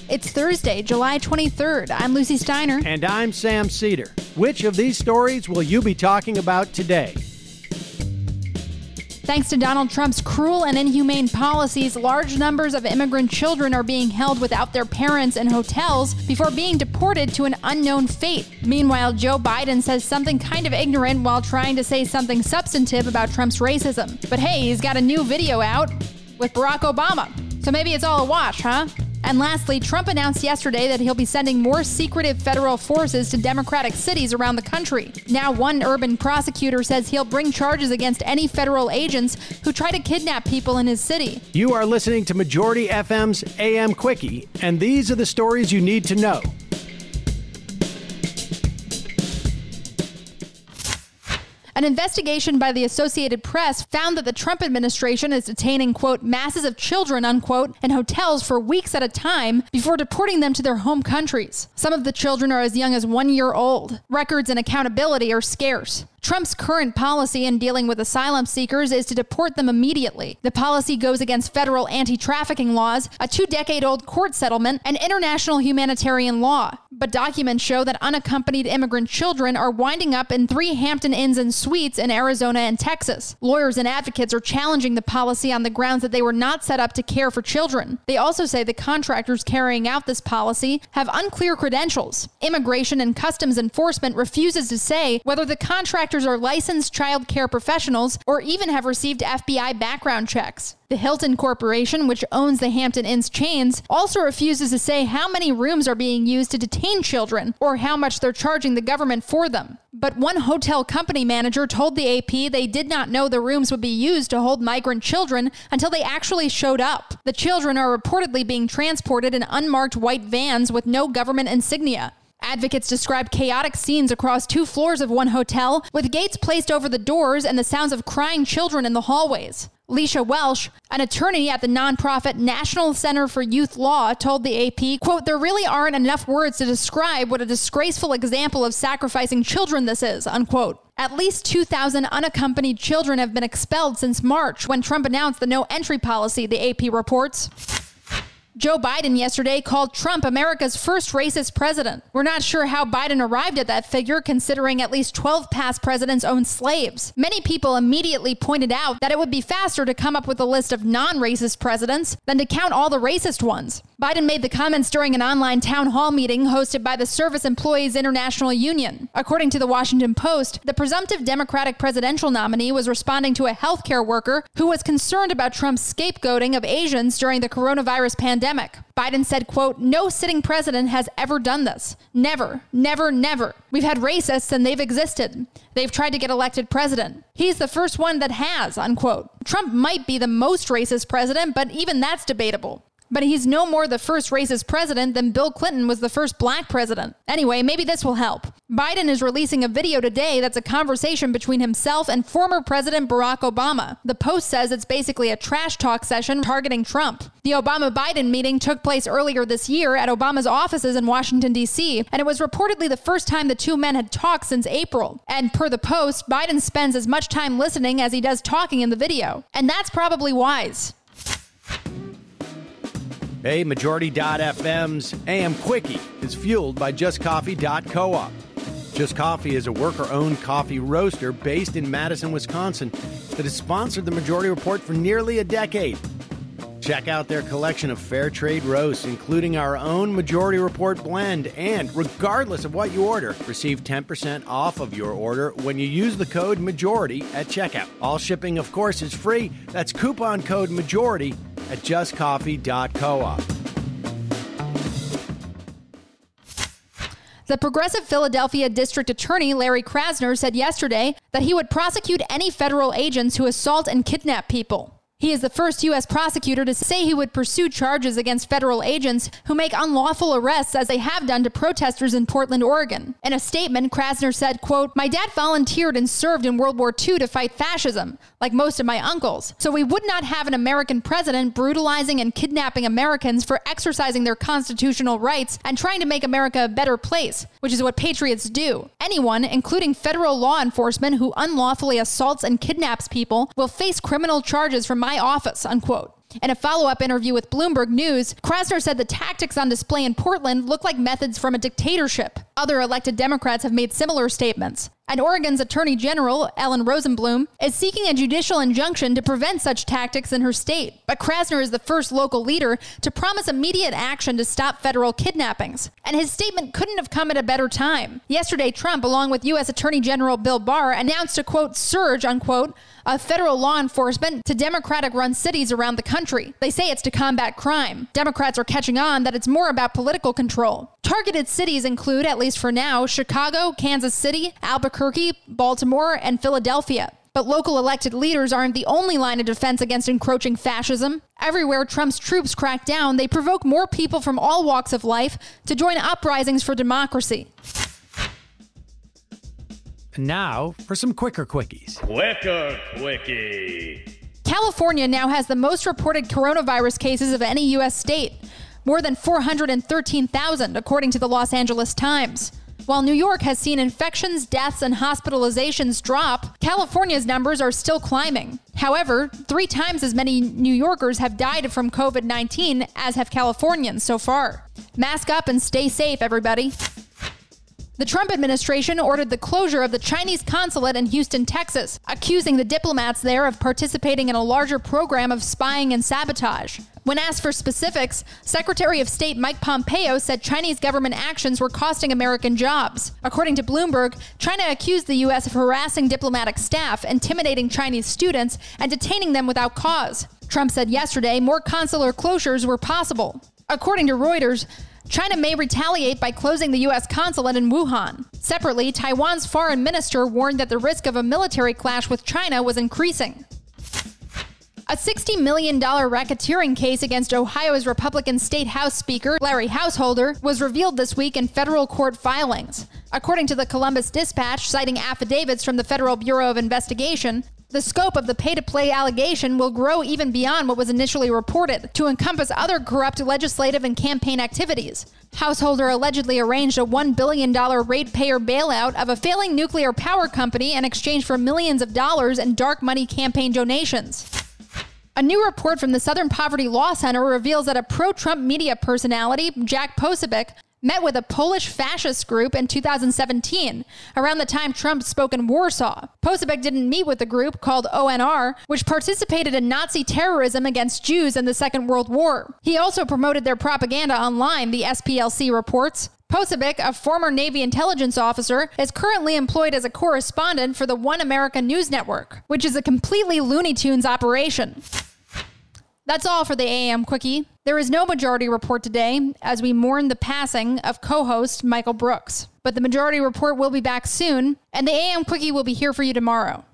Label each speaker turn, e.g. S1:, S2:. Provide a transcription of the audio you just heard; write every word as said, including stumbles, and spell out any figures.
S1: It's Thursday, July twenty-third. I'm Lucy Steiner.
S2: And I'm Sam Cedar. Which of these stories will you be talking about today?
S1: Thanks to Donald Trump's cruel and inhumane policies, large numbers of immigrant children are being held without their parents in hotels before being deported to an unknown fate. Meanwhile, Joe Biden says something kind of ignorant while trying to say something substantive about Trump's racism. But hey, he's got a new video out with Barack Obama. So maybe it's all a wash, huh? And lastly, Trump announced yesterday that he'll be sending more secretive federal forces to Democratic cities around the country. Now, one urban prosecutor says he'll bring charges against any federal agents who try to kidnap people in his city.
S2: You are listening to Majority F M's A M Quickie, and these are the stories you need to know.
S1: An investigation by the Associated Press found that the Trump administration is detaining, quote, masses of children, unquote, in hotels for weeks at a time before deporting them to their home countries. Some of the children are as young as one year old. Records and accountability are scarce. Trump's current policy in dealing with asylum seekers is to deport them immediately. The policy goes against federal anti-trafficking laws, a two-decade-old court settlement, and international humanitarian law. But documents show that unaccompanied immigrant children are winding up in three Hampton Inns and Suites in Arizona and Texas. Lawyers and advocates are challenging the policy on the grounds that they were not set up to care for children. They also say the contractors carrying out this policy have unclear credentials. Immigration and Customs Enforcement refuses to say whether the contractors are licensed child care professionals or even have received F B I background checks. The Hilton Corporation, which owns the Hampton Inns chains, also refuses to say how many rooms are being used to detain children or how much they're charging the government for them. But one hotel company manager told the A P they did not know the rooms would be used to hold migrant children until they actually showed up. The children are reportedly being transported in unmarked white vans with no government insignia. Advocates describe chaotic scenes across two floors of one hotel, with gates placed over the doors and the sounds of crying children in the hallways. Leisha Welsh, an attorney at the nonprofit National Center for Youth Law, told the A P, quote, there really aren't enough words to describe what a disgraceful example of sacrificing children this is, unquote. At least two thousand unaccompanied children have been expelled since March, when Trump announced the no entry policy, the A P reports. Joe Biden yesterday called Trump America's first racist president. We're not sure how Biden arrived at that figure, considering at least twelve past presidents owned slaves. Many people immediately pointed out that it would be faster to come up with a list of non-racist presidents than to count all the racist ones. Biden made the comments during an online town hall meeting hosted by the Service Employees International Union. According to the Washington Post, the presumptive Democratic presidential nominee was responding to a healthcare worker who was concerned about Trump's scapegoating of Asians during the coronavirus pandemic. Biden said, quote, no sitting president has ever done this. Never, never, never. We've had racists and they've existed. They've tried to get elected president. He's the first one that has, unquote. Trump might be the most racist president, but even that's debatable. But he's no more the first racist president than Bill Clinton was the first black president. Anyway, maybe this will help. Biden is releasing a video today that's a conversation between himself and former President Barack Obama. The Post says it's basically a trash talk session targeting Trump. The Obama-Biden meeting took place earlier this year at Obama's offices in Washington, D C, and it was reportedly the first time the two men had talked since April. And per the Post, Biden spends as much time listening as he does talking in the video. And that's probably wise.
S2: Hey, Majority F M's A M Quickie is fueled by just coffee dot coop. Just Coffee is a worker-owned coffee roaster based in Madison, Wisconsin that has sponsored the Majority Report for nearly a decade. Check out their collection of fair trade roasts, including our own Majority Report blend, and regardless of what you order, receive ten percent off of your order when you use the code MAJORITY at checkout. All shipping, of course, is free. That's coupon code MAJORITY at just coffee dot coop.
S1: The progressive Philadelphia District Attorney Larry Krasner said yesterday that he would prosecute any federal agents who assault and kidnap people. He is the first U S prosecutor to say he would pursue charges against federal agents who make unlawful arrests, as they have done to protesters in Portland, Oregon. In a statement, Krasner said, quote, my dad volunteered and served in World War Two to fight fascism, like most of my uncles. So we would not have an American president brutalizing and kidnapping Americans for exercising their constitutional rights and trying to make America a better place, which is what patriots do. Anyone, including federal law enforcement, who unlawfully assaults and kidnaps people will face criminal charges from my office, unquote. In a follow-up interview with Bloomberg News, Krasner said the tactics on display in Portland look like methods from a dictatorship. Other elected Democrats have made similar statements. And Oregon's Attorney General, Ellen Rosenblum, is seeking a judicial injunction to prevent such tactics in her state. But Krasner is the first local leader to promise immediate action to stop federal kidnappings. And his statement couldn't have come at a better time. Yesterday, Trump, along with U S Attorney General Bill Barr, announced a, quote, surge, unquote, of federal law enforcement to Democratic-run cities around the country. They say it's to combat crime. Democrats are catching on that it's more about political control. Targeted cities include, at least for now, Chicago, Kansas City, Albuquerque, Baltimore, and Philadelphia. But local elected leaders aren't the only line of defense against encroaching fascism. Everywhere Trump's troops crack down, they provoke more people from all walks of life to join uprisings for democracy.
S2: And now for some quicker quickies.
S3: Quicker quickie.
S1: California now has the most reported coronavirus cases of any U S state, more than four hundred thirteen thousand, according to the Los Angeles Times. While New York has seen infections, deaths, and hospitalizations drop, California's numbers are still climbing. However, three times as many New Yorkers have died from covid nineteen as have Californians so far. Mask up and stay safe, everybody. The Trump administration ordered the closure of the Chinese consulate in Houston, Texas, accusing the diplomats there of participating in a larger program of spying and sabotage. When asked for specifics, Secretary of State Mike Pompeo said Chinese government actions were costing American jobs. According to Bloomberg, China accused the U S of harassing diplomatic staff, intimidating Chinese students, and detaining them without cause. Trump said yesterday more consular closures were possible. According to Reuters, China may retaliate by closing the U S consulate in Wuhan. Separately, Taiwan's foreign minister warned that the risk of a military clash with China was increasing. A sixty million dollars racketeering case against Ohio's Republican State House Speaker, Larry Householder, was revealed this week in federal court filings. According to the Columbus Dispatch, citing affidavits from the Federal Bureau of Investigation, the scope of the pay-to-play allegation will grow even beyond what was initially reported to encompass other corrupt legislative and campaign activities. Householder allegedly arranged a one billion dollars ratepayer bailout of a failing nuclear power company in exchange for millions of dollars in dark money campaign donations. A new report from the Southern Poverty Law Center reveals that a pro-Trump media personality, Jack Posobiec, met with a Polish fascist group in two thousand seventeen, around the time Trump spoke in Warsaw. Posobiec didn't meet with the group called O N R, which participated in Nazi terrorism against Jews in the Second World War. He also promoted their propaganda online, the S P L C reports. Posobiec, a former Navy intelligence officer, is currently employed as a correspondent for the One America News Network, which is a completely Looney Tunes operation. That's all for the A M Quickie. There is no Majority Report today, as we mourn the passing of co-host Michael Brooks. But the Majority Report will be back soon, and the A M Quickie will be here for you tomorrow.